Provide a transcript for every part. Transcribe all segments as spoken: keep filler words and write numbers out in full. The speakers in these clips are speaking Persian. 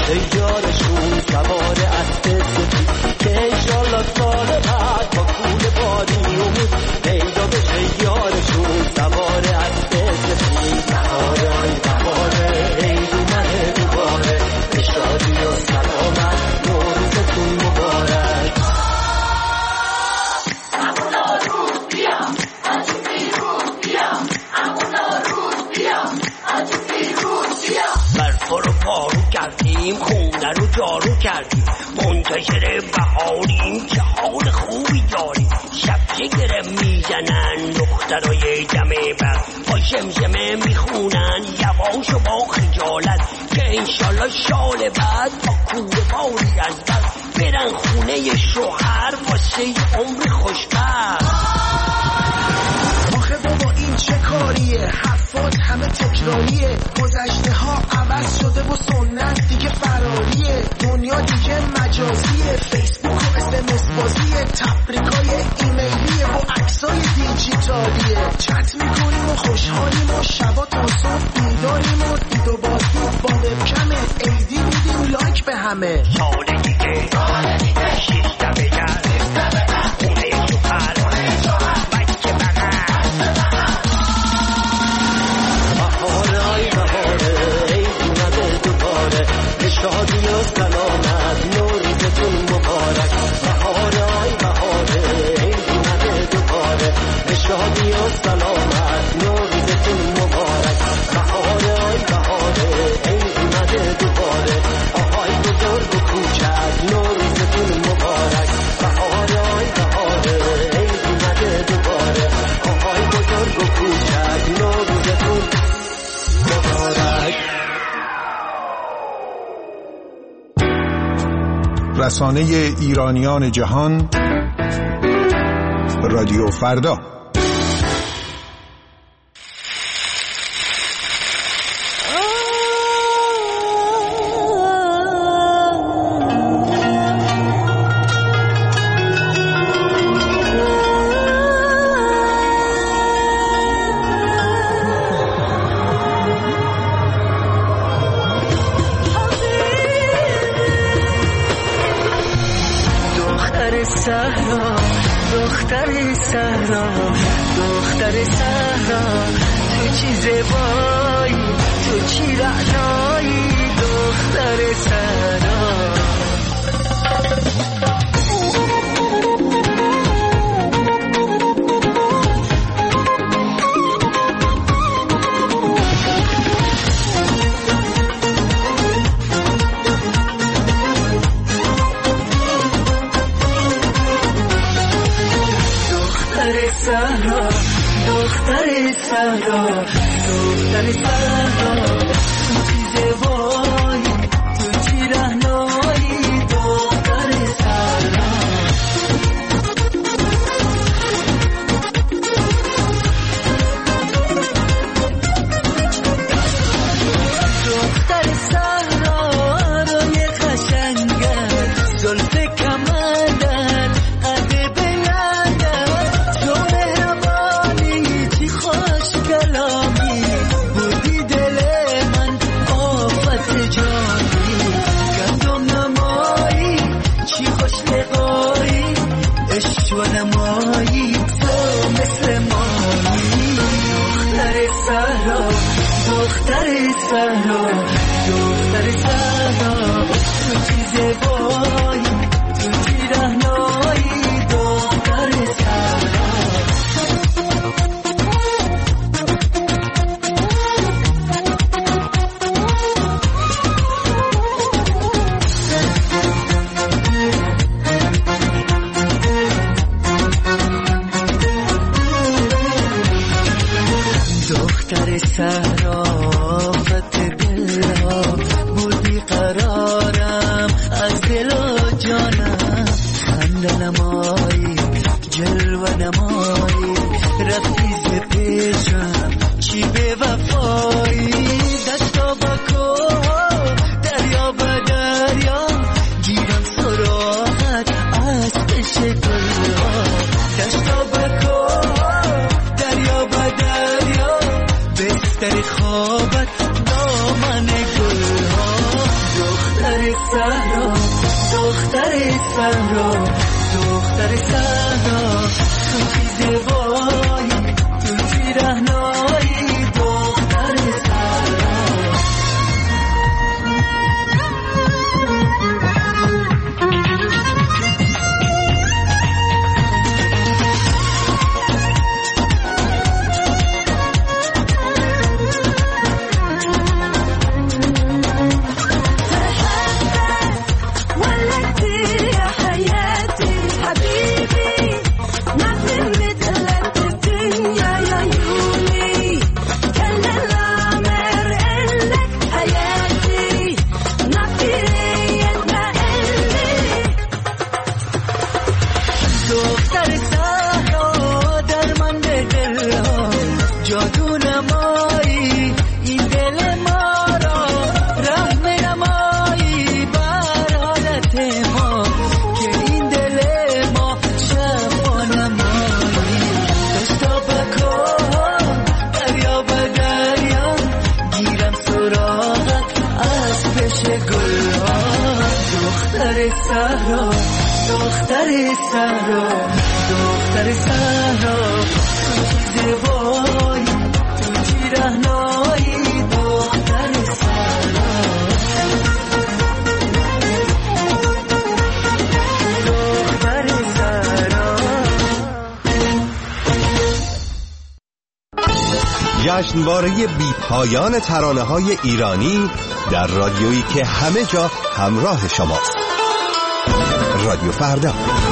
بشه یارشون سوار اسب سفید که انشالله سال بعد با کول بادی امید پیدا بشه یارشون سوار اسب سفید. بهاره ای بهاره عید اومده دوباره به شادی و سلامت نوروزتون مبارک. همونا روز بیام از اون بیرون بیام همونا روز بیام از اون بیرون بیام. برفا رو پارو کردیم خونه رو جارو کردیم منتشر بهاریم که حال خوبی داریم. شب گره میزنن دخترای دمه بر با شمشمه میخونن یواش و با خجالت که انشالله شال بعد با کوره باری از بر برن خونه شوهر واسه عمر خوشبخت. آخه بابا این چه کاریه؟ حرفات همه تکراریه. گذشته ها عوض شده و سنت دیگه فراریه. دنیا دیگه مجازیه. فیسبوک و اس ام اس بازیه. تبریکای ایمیلیه و عکسای دیجیتالیه. چت میکنیم و خوشحالیم و شبا تا صبح بیداریم و دید و بازدید با وبکمه. ایدی میدیم لایک به همه. سال دیگه سال دیگه شیشتا بگر خونه شوهر بچه بغل. بهاره ای بهاره عید اومده دوباره به شادی و سلامت نوروزتون مبارک. بهاره ای بهاره عید اومده دوباره به شادی و سلامت نوروزتون مبارک. بهاره ای بهاره عید اومده دوباره آهای بزرگ و کوچک نوروزتون مبارک. بهاره ای بهاره عید اومده دوباره آهای بزرگ و کوچک نوروزتون مبارک. رسانه ایرانیان جهان رادیو فردا. صحرا دختر صحرا دختر صحرا تو چی زیبایی تو چی رعنایی دختر صحرا. صحرا دختر صحرا دختر صحرا تو چی زیبایی تو چی رعنایی دختر صحرا. دختر صحرا روی قشنگت زلف کمندت قد بلندت تو مهربانی چی خوش کلامی بودی دل من آفت جانی گندم نمایی چی خوش لقایی عشق و نمایی تو مثل مایی. دختر صحرا دختر صحرا دختر صحرا تو چی زیبایی تو چی رعنایی دختر صحرا. دختر صحرا فت دلها بودی قرارم از دل و جانم خنده نمایی جلوه نمایی رفتی ز پیشم چی به وفایی دشتا با کوه دریا با دریا گیرم سراغت از پیش گلها دشتا با کوه دریا با دریا بستر خوابت دامن گلها. دختر دختر صحرا دختر صحرا تو چی زیبایی تو چی رهنایی دختر صحرا دختر صحرا دختر صحرا تو چی زیبایی تو چی رهنایی دختر صحرا دختر صحرا. جشنواره بی پایان ترانه‌های ایرانی در رادیویی که همه جا همراه شماست. رادیو فردا.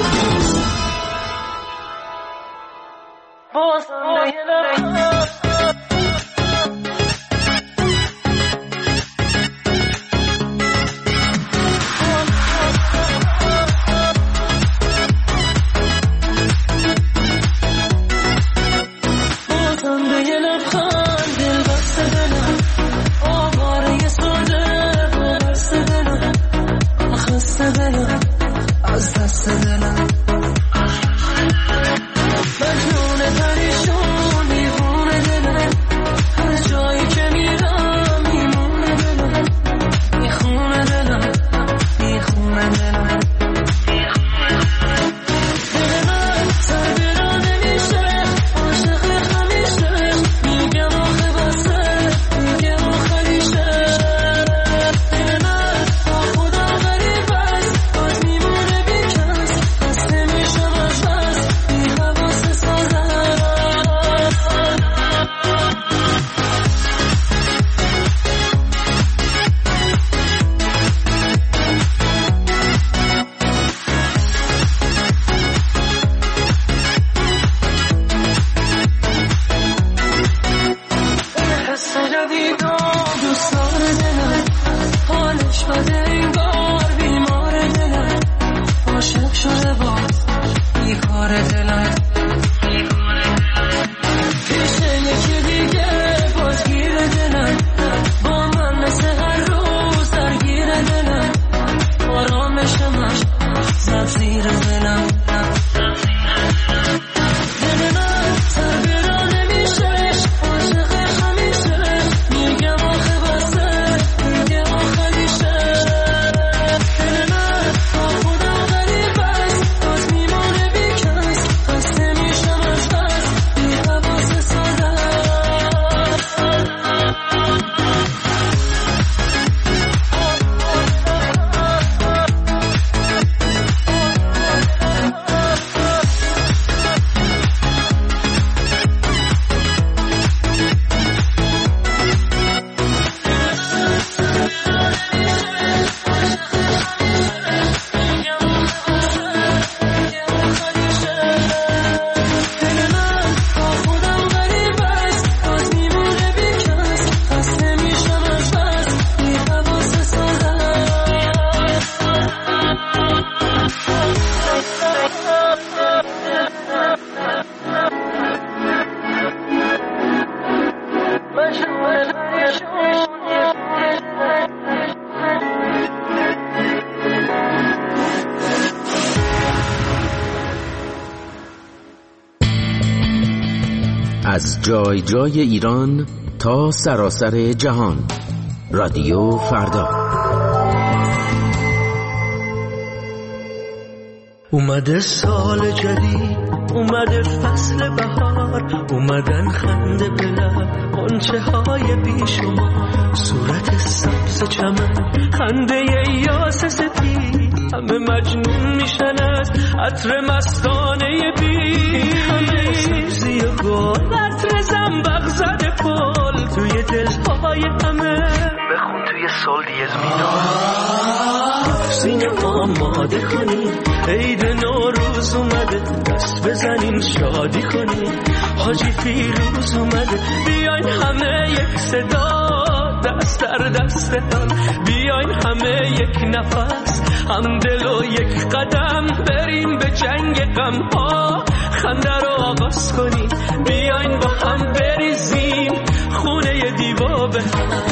از جای جای ایران تا سراسر جهان. رادیو فردا. اومده سال جدید، اومده فصل بهار، اومدن خنده به لب غنچه های بیشمار، صورت سبز چمن، خنده یاس سفید، همه مجنون میشن از عطر مستانه بید، همه سبزی و گل، عطر زنبق زده پل توی دلهای همه، بخون توی سال دیز میدار، سینه آماده کنی عید نوروز اومده، دست بزنین شادی کنین، حاجی فیروز اومده، بیاین همه یک صدا دست در دست هم، بیاین همه یک نفس هم دل و یک قدم، بریم به جنگ غم ها خنده رو آغاز کنین، بیاین با هم بریزیم خونه دیوا به هم.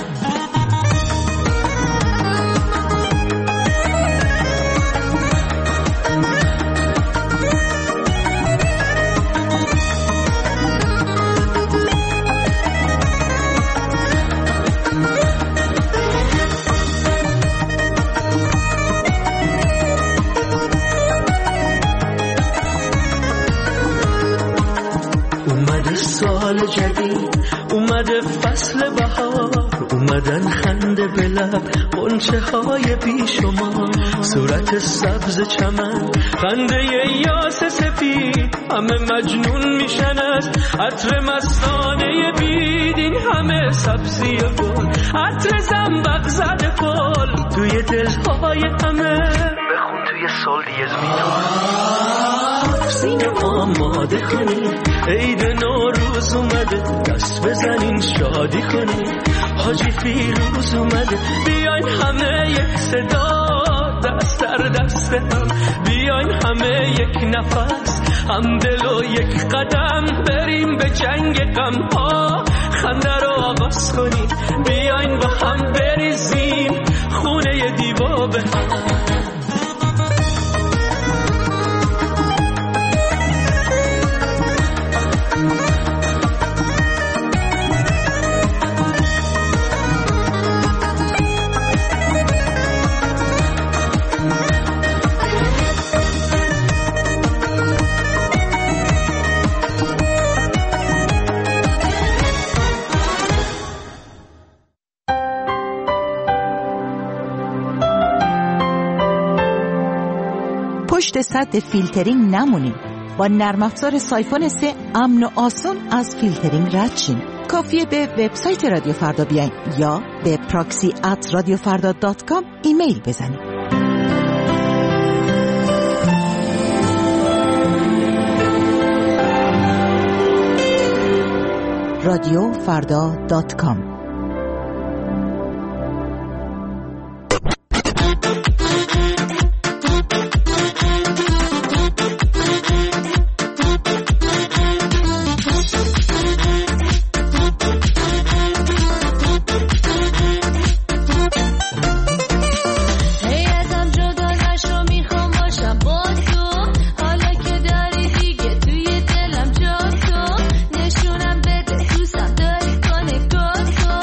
سال جدید، اومده فصل بهار، اومدن خنده به لب غنچه های بیشمار، صورت سبز چمن، خنده یاس سفید، همه مجنون میشن از عطر مستانه بید، این همه سبزی و گل، عطر زنبق زده پل توی دلهای همه، بخون توی سال دیز میدار، سینه آماده کنی عید نوروز اومده، دست بزنین شادی کنین، حاجی فیروز اومده، بیاین همه یک صدا دست در دست هم، بیاین همه یک نفس هم دل و یک قدم، بریم به جنگ غم ها خنده رو آغاز کنین، بیاین با هم بریزیم خونه دیوا به هم. پشت سد فیلترینگ نمونید. با نرم افزار سایفون سه امن و آسان از فیلترینگ رد شین. کافیه به وبسایت رادیو فردا بیاین یا به پراکسی ات رادیو فردا دات کام ایمیل بزنید. رادیو فردا دات کام. نشونم بده دوستم داری کنه گل کن.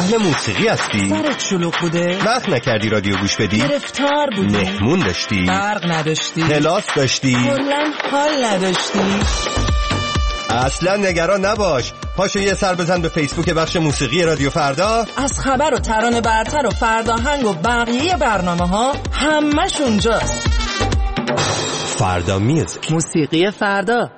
اهل موسیقی هستی؟ سرت شلوغ بوده؟ وقت نکردی رادیو گوش بدی؟ گرفتار بودی؟ مهمون داشتی؟ برق نداشتی؟ کلاس داشتی؟ کلاً حال نداشتی؟ اصلا نگران نباش، پاشو یه سر بزن به فیسبوک بخش موسیقی رادیو فردا. از خبر و ترانه برتر و فرداهنگ و بقیه برنامه ها همش اونجاست. فردا میوزیک، موسیقی فردا.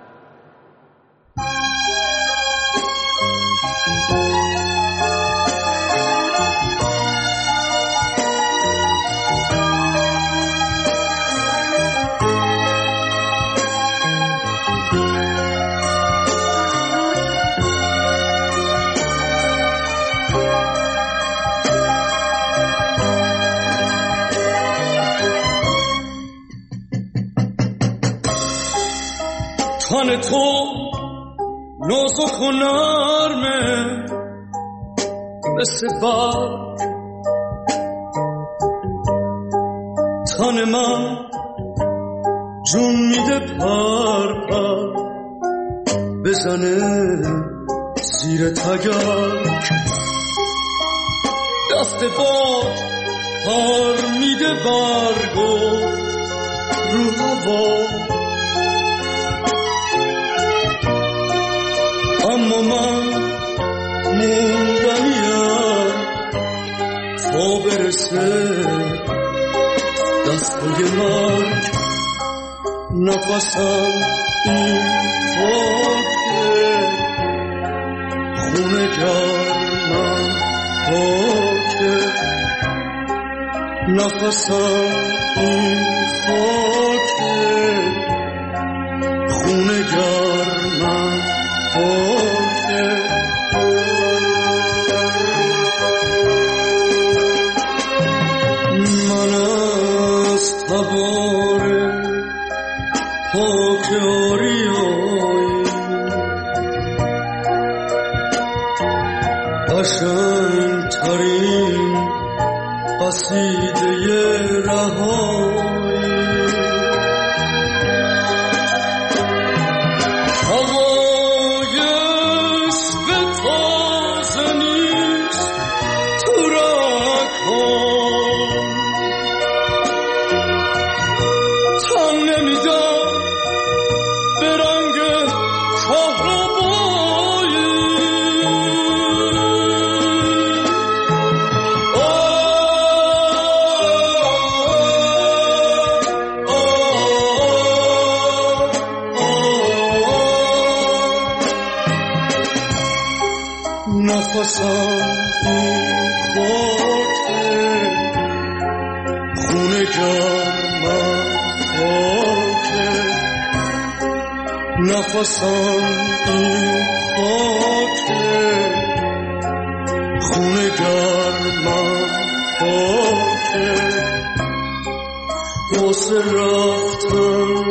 تن تو نازک و نرمه مثل برگ، تن من جون میده پر پر بزنه زیر تگرگ، دست باد پر میده برگو رو هوا، اما من موندنیم تا برسه دستای مرگ، نفسم این خاکه خونه گرمم خاکه، نفسم این خاکه خونه گرمم خاکه. من از تبار پاک آریایی قشنگ ترین قصیده رهایی، نفسم این خاکه خونه گرمم خاکه، نفسم این خاکه خونه گرمم خاکه، واسه رفتن